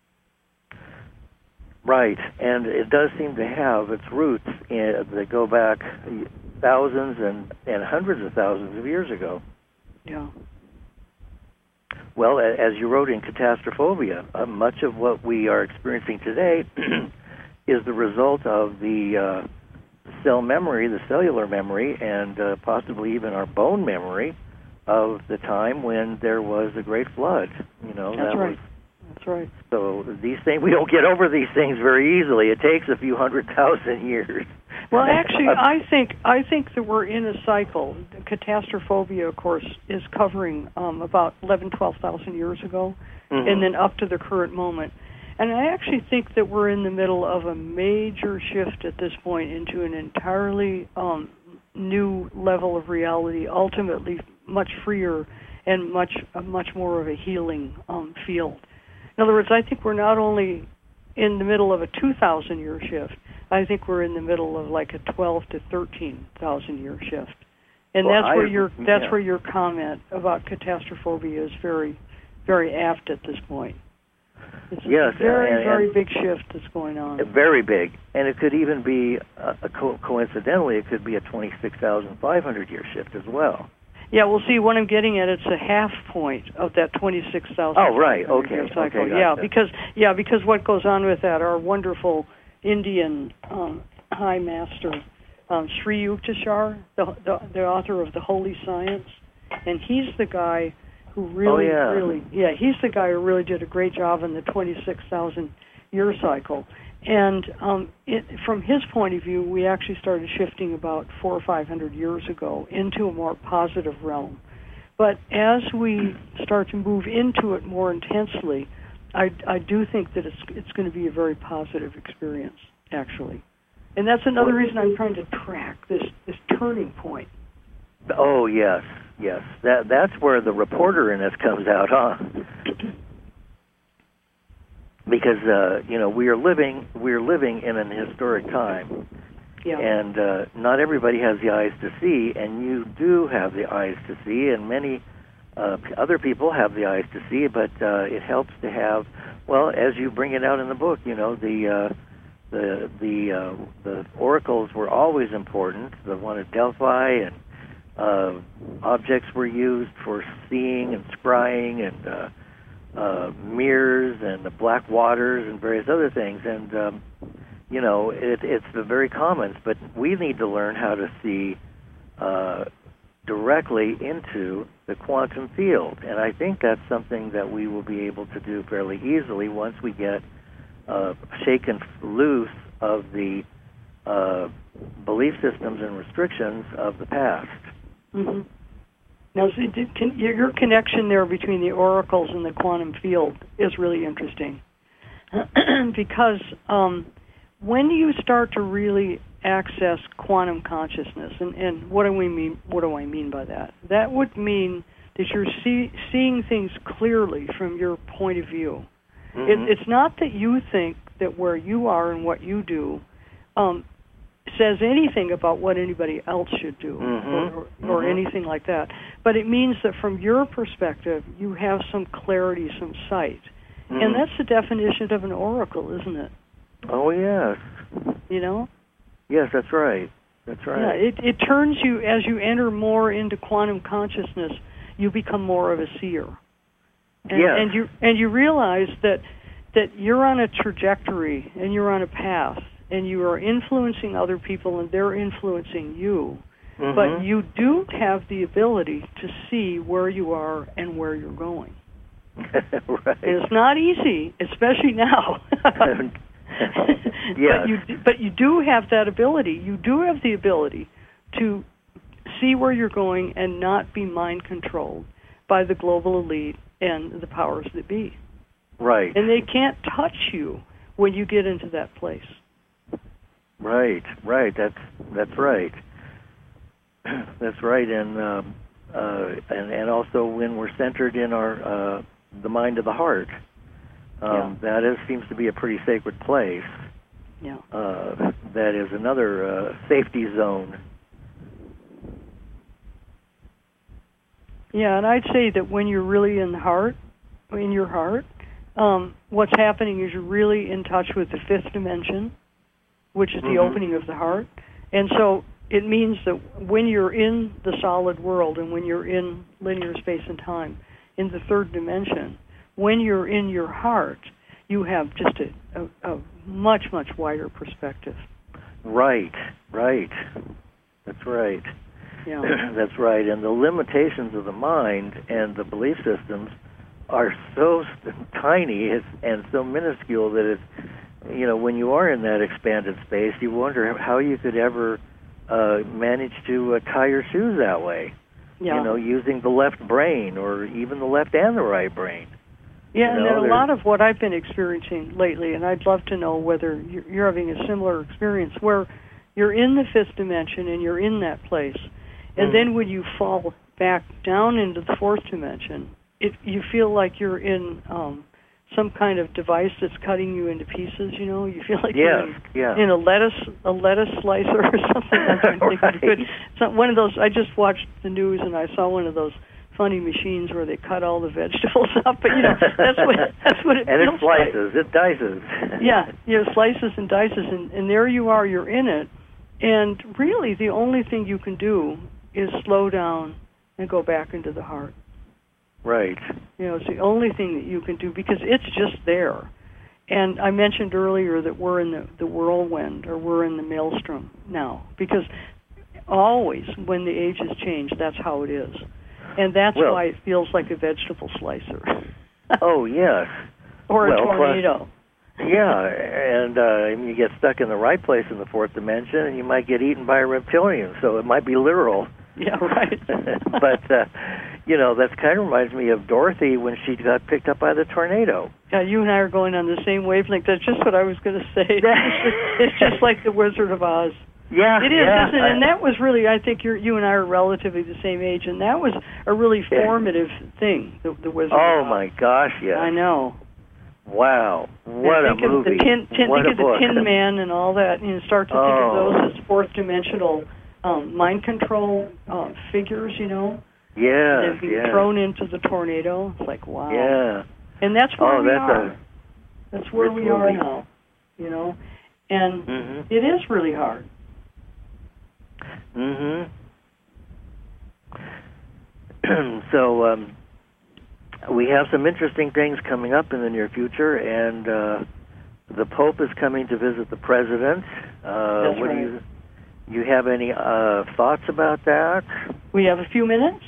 Right, and it does seem to have its roots in, that go back thousands and, and hundreds of thousands of years ago. Yeah. Well, as you wrote in Catastrophobia, uh, much of what we are experiencing today is the result of the uh, cell memory, the cellular memory, and uh, possibly even our bone memory of the time when there was a great flood. You know, That's that right. was, That's right. so these things, we don't get over these things very easily. It takes a few hundred thousand years. Well, actually, I think I think that we're in a cycle. Catastrophobia, of course, is covering um, about eleven, twelve thousand years ago, mm-hmm. and then up to the current moment. And I actually think that we're in the middle of a major shift at this point into an entirely um, new level of reality, ultimately much freer and much uh, much more of a healing um, field. In other words, I think we're not only in the middle of a two thousand year shift, I think we're in the middle of like a twelve to thirteen thousand year shift. And well, that's I, where your that's yeah. where your comment about catastrophophobia is very, very apt at this point. It's yes, a very, and, very and big shift that's going on. Very big, and it could even be uh, a co- coincidentally, it could be a twenty-six thousand five hundred year shift as well. Yeah, well, see, what I'm getting at, it's a half point of that twenty-six thousand. Oh, right, okay, year cycle. okay, yeah, gotcha. because yeah, because what goes on with that, our wonderful Indian um, High Master. Um, Sri Yukteswar, the, the the author of The Holy Science, and he's the guy who really, oh, yeah. really, yeah, he's the guy who really did a great job in the twenty-six thousand year cycle. And um, it, from his point of view, we actually started shifting about four or five hundred years ago into a more positive realm. But as we start to move into it more intensely, I, I do think that it's it's going to be a very positive experience, actually. And that's another reason I'm trying to track this, this turning point. Oh, yes, yes. That That's where the reporter in us comes out, huh? Because, uh, you know, we are living we are living in an historic time. Yeah. And uh, not everybody has the eyes to see, and you do have the eyes to see, and many uh, other people have the eyes to see, but uh, it helps to have, well, as you bring it out in the book, you know, the... Uh, The the uh, the oracles were always important. The one at Delphi, and uh, objects were used for seeing and scrying, and uh, uh, mirrors, and the black waters, and various other things. And um, you know, it, it's the very commons. But we need to learn how to see uh, directly into the quantum field, and I think that's something that we will be able to do fairly easily once we get Uh, shaken loose of the uh, belief systems and restrictions of the past. Mm-hmm. Now, so did, can, your connection there between the oracles and the quantum field is really interesting, because um, when you start to really access quantum consciousness, and, and what do we mean? What do I mean by that? That would mean that you're see, seeing things clearly from your point of view. Mm-hmm. It, it's not that you think that where you are and what you do um, says anything about what anybody else should do, mm-hmm. or, or, or mm-hmm. anything like that. But it means that from your perspective, you have some clarity, some sight. Mm-hmm. And that's the definition of an oracle, isn't it? Oh, yes. You know? Yes, that's right. That's right. Yeah, it, it turns you, as you enter more into quantum consciousness, you become more of a seer. And, yes. and you and you realize that that you're on a trajectory and you're on a path and you are influencing other people and they're influencing you, mm-hmm. but you do have the ability to see where you are and where you're going. Right. And it's not easy, especially now. Yes. But you but you do have that ability. You do have the ability to see where you're going and not be mind controlled by the global elite and the powers that be. Right. And they can't touch you when you get into that place. Right, right. That's that's right. That's right. And um, uh, and and also when we're centered in our uh, the mind of the heart, um, yeah. that is seems to be a pretty sacred place. Yeah. Uh, that is another uh, safety zone. Yeah, and I'd say that when you're really in the heart, in your heart, um, what's happening is you're really in touch with the fifth dimension, which is the mm-hmm. opening of the heart. And so it means that when you're in the solid world and when you're in linear space and time, in the third dimension, when you're in your heart, you have just a, a, a much, much wider perspective. Right, right. That's right. Yeah. That's right. And the limitations of the mind and the belief systems are so tiny and so minuscule that it's, you know, when you are in that expanded space, you wonder how you could ever uh, manage to uh, tie your shoes that way. Yeah. You know, using the left brain or even the left and the right brain. Yeah, you know, and a lot of what I've been experiencing lately, and I'd love to know whether you're having a similar experience, where you're in the fifth dimension and you're in that place, and mm-hmm. then when you fall back down into the fourth dimension, it you feel like you're in um, some kind of device that's cutting you into pieces. You know, you feel like yes, you're in, yeah. in a lettuce a lettuce slicer or something. I'm trying to think right. of good. It's not one of those. I just watched the news and I saw one of those funny machines where they cut all the vegetables up. But you know, that's what that's what it and feels it slices, like. it dices. Yeah, you know, slices and dices, and, and there you are. You're in it, and really, the only thing you can do is slow down and go back into the heart. Right. You know, it's the only thing that you can do because it's just there. And I mentioned earlier that we're in the, the whirlwind, or we're in the maelstrom now, because always when the ages change, that's how it is. And that's well, why it feels like a vegetable slicer. Oh, yes. Or well, a tornado. Plus, yeah, and uh, you get stuck in the right place in the fourth dimension, and you might get eaten by a reptilian, so it might be literal. Yeah, right. But, uh, you know, that kind of reminds me of Dorothy when she got picked up by the tornado. Yeah, you and I are going on the same wavelength. That's just what I was going to say. It's just like the Wizard of Oz. Yeah, it is, yeah, isn't it? I, And that was really, I think you're, you and I are relatively the same age, and that was a really yeah. formative thing, the, the Wizard oh, of Oz. my gosh, yes. I know. Wow, what and a think movie. Of the tin, tin, what think a of book. the Tin Man and all that, and you start to think oh. of those as fourth-dimensional um, mind control uh, figures, you know? Yes, and being yes. thrown into the tornado. It's like, wow. Yeah. And that's where oh, we that's are. A, that's where we movie. are now, you know? And mm-hmm. it is really hard. Mm-hmm. So um, we have some interesting things coming up in the near future, and uh, the Pope is coming to visit the President. Uh, That's what right. do you, you have any uh, thoughts about that? We have a few minutes?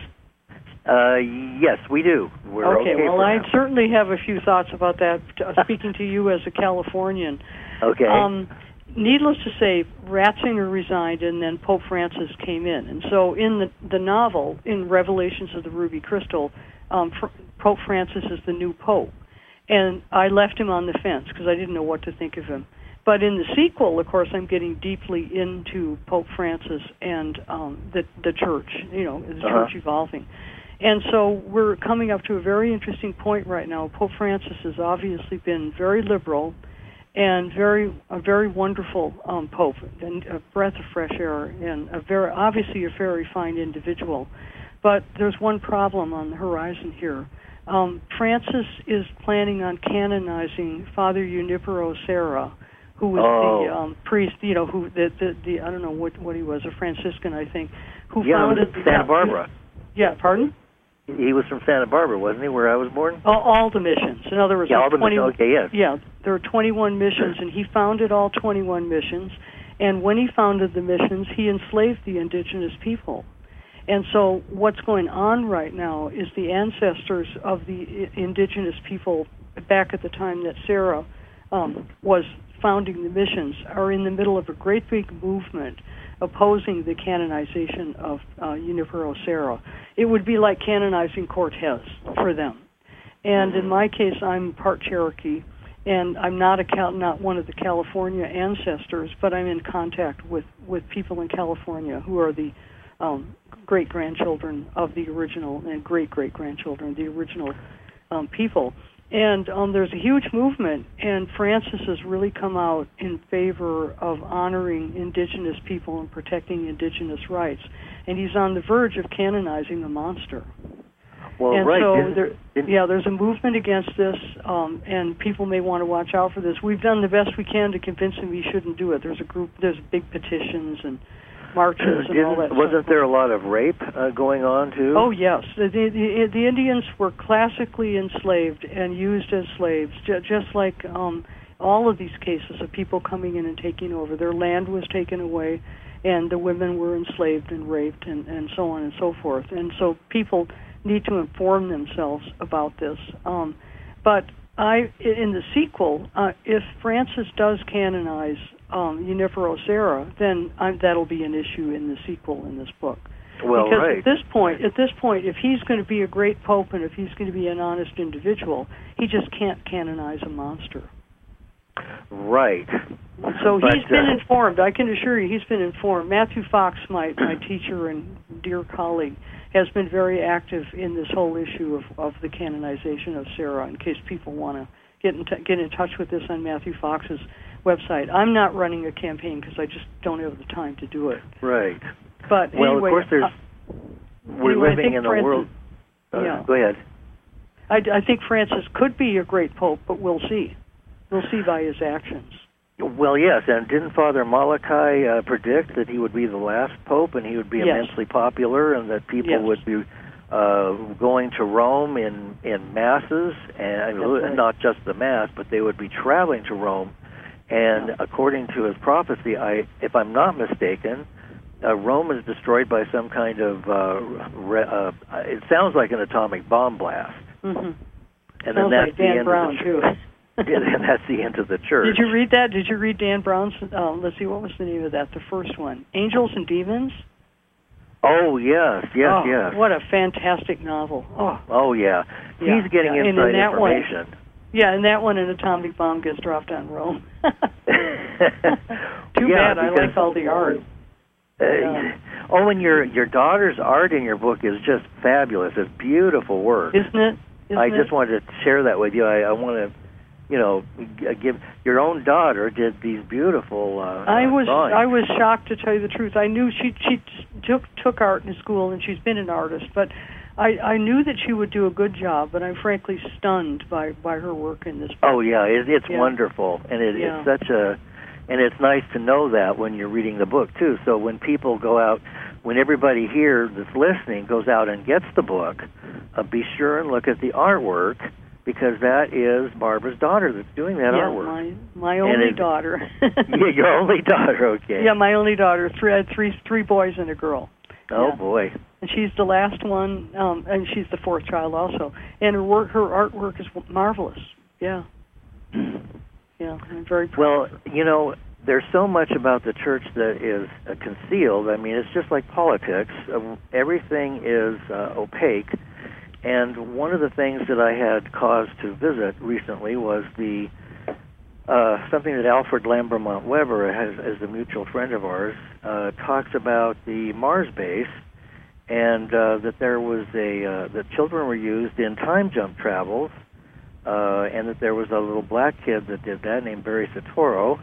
Uh, yes, we do. We're okay, okay well, for I now. certainly have a few thoughts about that, uh, speaking to you as a Californian. Okay. Um, needless to say, Ratzinger resigned, and then Pope Francis came in. And so in the, the novel, in Revelations of the Ruby Crystal, um, Fr- Pope Francis is the new Pope. And I left him on the fence because I didn't know what to think of him. But in the sequel, of course, I'm getting deeply into Pope Francis and um, the, the church, you know, the uh-huh. church evolving. And so we're coming up to a very interesting point right now. Pope Francis has obviously been very liberal and very a very wonderful um, Pope, and a breath of fresh air, and a very obviously a very fine individual. But there's one problem on the horizon here. Um, Francis is planning on canonizing Father Junipero Serra, who was oh. the um, priest, you know, who the, the the I don't know what what he was, a Franciscan, I think, who yeah, founded Santa Barbara. Yeah, pardon? He was from Santa Barbara, wasn't he, where I was born? All, all the missions. In other words, yeah, all the twenty, missions. Okay, yes. Yeah, there were twenty-one missions, and he founded all twenty-one missions. And when he founded the missions, he enslaved the indigenous people. And so what's going on right now is the ancestors of the indigenous people back at the time that Sarah um, was founding the missions are in the middle of a great big movement opposing the canonization of uh, Junipero Serra. It would be like canonizing Cortez for them. And in my case, I'm part Cherokee, and I'm not a Cal- not one of the California ancestors, but I'm in contact with, with people in California who are the um, great-grandchildren of the original, and great-great-grandchildren of the original um, people. And um, there's a huge movement, and Francis has really come out in favor of honoring indigenous people and protecting indigenous rights. And he's on the verge of canonizing the monster. Well, and right. so, Didn't, there, didn't, yeah, there's a movement against this, um, and people may want to watch out for this. We've done the best we can to convince him he shouldn't do it. There's a group, there's big petitions and marches and all that Wasn't stuff. there a lot of rape uh, going on, too? Oh, yes. The, the, the Indians were classically enslaved and used as slaves, j- just like um, all of these cases of people coming in and taking over. Their land was taken away, and the women were enslaved and raped, and, and so on and so forth. And so people need to inform themselves about this. Um, but I, in the sequel, uh, if Francis does canonize um, Junipero Serra, then I'm, that'll be an issue in the sequel in this book. Well, because right. at this point, at this point, if he's going to be a great pope and if he's going to be an honest individual, he just can't canonize a monster. Right. So but, he's been uh, informed. I can assure you, he's been informed. Matthew Fox, my my teacher and dear colleague, has been very active in this whole issue of, of the canonization of Sarah, in case people want to get in, t- get in touch with this on Matthew Fox's website. I'm not running a campaign because I just don't have the time to do it. Right. But well, anyway, of course, there's, uh, we're anyway, living in a Francis, world... Uh, yeah. Go ahead. I, I think Francis could be a great pope, but we'll see. We'll see by his actions. Well, yes, and didn't Father Malachi uh, predict that he would be the last pope and he would be yes. immensely popular and that people yes. would be uh, going to Rome in, in masses, and right. not just the Mass, but they would be traveling to Rome. And yeah. according to his prophecy, I, if I'm not mistaken, uh, Rome is destroyed by some kind of, uh, re, uh, it sounds like an atomic bomb blast. Mm-hmm. And sounds then that's like Dan the end Brown, of the too. And that's the end of the church. Did you read that? Did you read Dan Brown's, um, let's see, what was the name of that, the first one? Angels and Demons? Oh, yes, yes, oh, yes. What a fantastic novel. Oh, oh yeah. yeah. He's getting yeah. inside in information. One, yeah, in that one, an atomic bomb gets dropped on Rome. Too yeah, bad. I like all the art. Uh, yeah. Oh, and your your daughter's art in your book is just fabulous. It's beautiful work. Isn't it? Isn't I it? just wanted to share that with you. I, I want to, you know, give your own daughter did these beautiful. Uh, I was drawings. I was shocked, to tell you the truth. I knew she she took took art in school and she's been an artist, but I, I knew that she would do a good job. But I'm frankly stunned by, by her work in this book. Oh yeah, it, it's yeah. wonderful, and it, yeah. it's such a, and it's nice to know that when you're reading the book too. So when people go out, when everybody here that's listening goes out and gets the book, uh, be sure and look at the artwork, because that is Barbara's daughter that's doing that yeah, artwork. my my only it, daughter. Yeah, your only daughter. Okay. Yeah, my only daughter. Three, I had three three boys and a girl. Oh yeah. boy. And she's the last one, um, and she's the fourth child also. And her work, her artwork is marvelous. Yeah. Yeah, I'm very proud. Well, you know, there's so much about the church that is uh, concealed. I mean, it's just like politics. Uh, everything is uh, opaque. And one of the things that I had cause to visit recently was the uh, something that Alfred Lambermont Weber, has, as a mutual friend of ours, uh, talks about the Mars base, and uh, that there was a uh, that children were used in time jump travels, uh, and that there was a little black kid that did that named Barry Soetoro,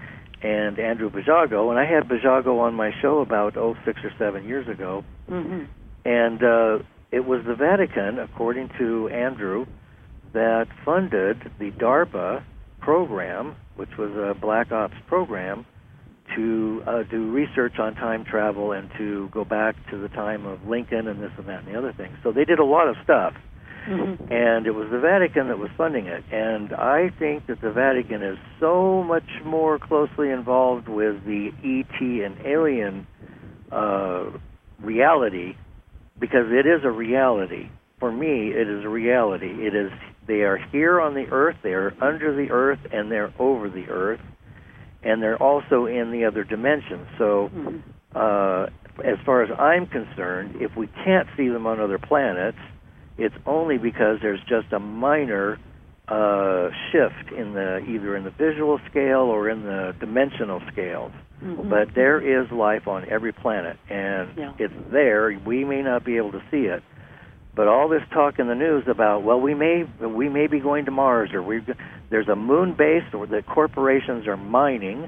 and Andrew Basiago, and I had Basiago on my show about oh six or seven years ago, mm-hmm. and uh, it was the Vatican, according to Andrew, that funded the DARPA program, which was a black ops program, to uh, do research on time travel and to go back to the time of Lincoln and this and that and the other thing. So they did a lot of stuff, mm-hmm. and it was the Vatican that was funding it. And I think that the Vatican is so much more closely involved with the E T and alien uh, reality, because it is a reality. For me, it is a reality. It is. They are here on the earth, they are under the earth, and they're over the earth, and they're also in the other dimensions. So, mm-hmm. uh, as far as I'm concerned, if we can't see them on other planets, it's only because there's just a minor uh, shift in the either in the visual scale or in the dimensional scales. Mm-hmm. But there is life on every planet, and yeah. it's there. We may not be able to see it. But all this talk in the news about, well, we may we may be going to Mars, or we there's a moon base, or that corporations are mining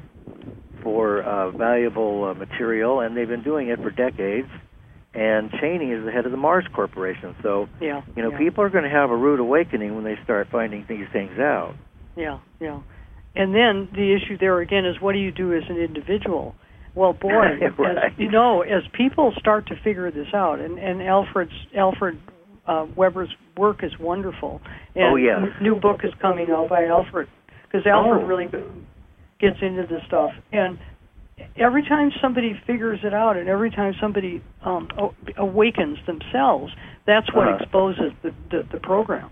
for uh, valuable uh, material, and they've been doing it for decades. And Cheney is the head of the Mars Corporation, so yeah, you know yeah. people are going to have a rude awakening when they start finding these things out. Yeah, yeah. And then the issue there again is, what do you do as an individual? Well, boy, right. as, you know, as people start to figure this out, and and Alfred's Alfred. Uh, Weber's work is wonderful. And oh, yes. a new book is coming out by Alfred, because Alfred oh. really gets into this stuff. And every time somebody figures it out, and every time somebody um, awakens themselves, that's what uh-huh. exposes the, the, the program.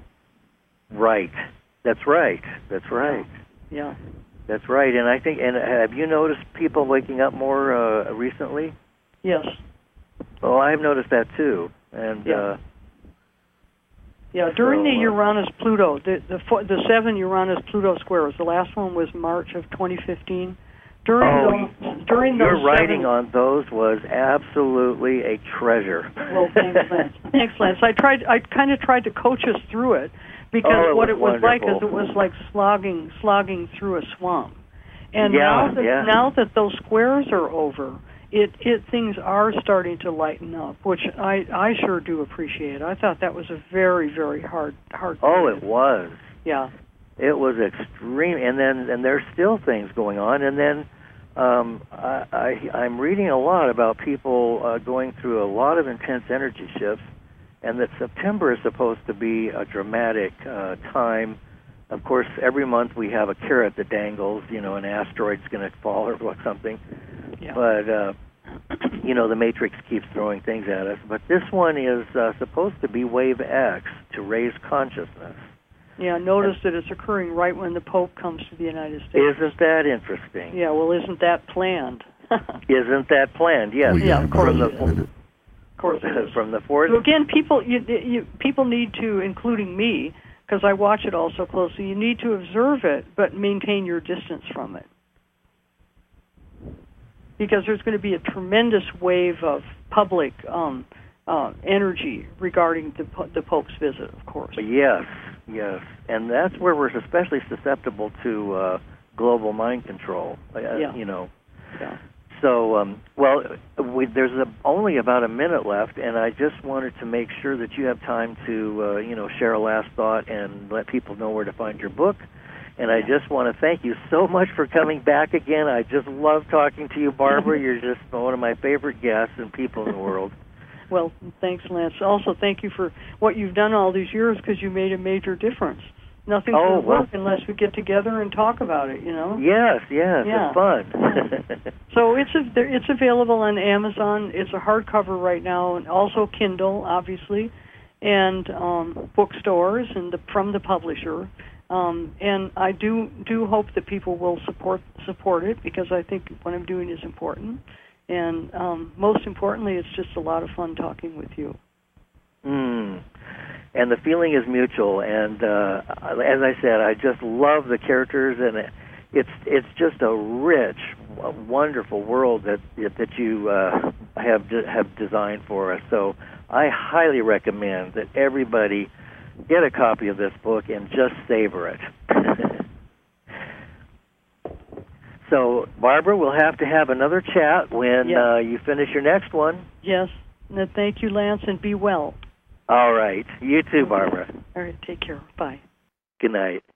Right. That's right. That's right. Yeah. That's right. And I think, and have you noticed people waking up more uh, recently? Yes. Well, I've noticed that too. And yeah. uh Yeah, during so, the uh, Uranus-Pluto, the, the the seven Uranus-Pluto squares, the last one was March of twenty fifteen. During oh, those, during those Your writing seven, on those was absolutely a treasure. Well, thanks, Lance. Thanks, Lance. I tried. I kind of tried to coach us through it because oh, it what was it was wonderful. like is it was like slogging, slogging through a swamp. And yeah, now that yeah. now that those squares are over, it it things are starting to lighten up, which I I sure do appreciate. I thought that was a very very hard hard. Oh, period. it was. Yeah. It was extreme, and then and there's still things going on, and then um, I, I I'm reading a lot about people uh, going through a lot of intense energy shifts, and that September is supposed to be a dramatic uh, time. Of course, every month we have a carrot that dangles, you know, an asteroid's going to fall or something. Yeah. But uh, you know, the Matrix keeps throwing things at us. But this one is uh, supposed to be Wave X, to raise consciousness. Yeah, notice that it's occurring right when the Pope comes to the United States. Isn't that interesting? Yeah, well, isn't that planned? Isn't that planned? Yes. Well, yeah, of course From it the, is. Of course it is. From the fourth. So again, people, you, you, people need to, including me, because I watch it all so closely, you need to observe it, but maintain your distance from it. Because there's going to be a tremendous wave of public um, uh, energy regarding the, the Pope's visit, of course. Yes, yes. And that's where we're especially susceptible to uh, global mind control, uh, Yeah. you know. Yeah. So, um, well, we, there's a, only about a minute left, and I just wanted to make sure that you have time to, uh, you know, share a last thought and let people know where to find your book. And I just want to thank you so much for coming back again. I just love talking to you, Barbara. You're just one of my favorite guests and people in the world. Well, thanks, Lance. Also, thank you for what you've done all these years, because you made a major difference. Nothing's Oh, going to well. work unless we get together and talk about it, you know? Yes, yes, Yeah. it's fun. So it's a, there- it's available on Amazon. It's a hardcover right now, and also Kindle, obviously, and um, bookstores and the, from the publisher. Um, and I do do hope that people will support support it, because I think what I'm doing is important. And um, most importantly, it's just a lot of fun talking with you. Mm. And the feeling is mutual. And uh, as I said, I just love the characters, and it, it's it's just a rich, wonderful world that that you uh, have de- have designed for us. So I highly recommend that everybody get a copy of this book and just savor it. So, Barbara, we'll have to have another chat when Yes. uh, you finish your next one. Yes. And thank you, Lance, and be well. All right. You too, Barbara. All right. Take care. Bye. Good night.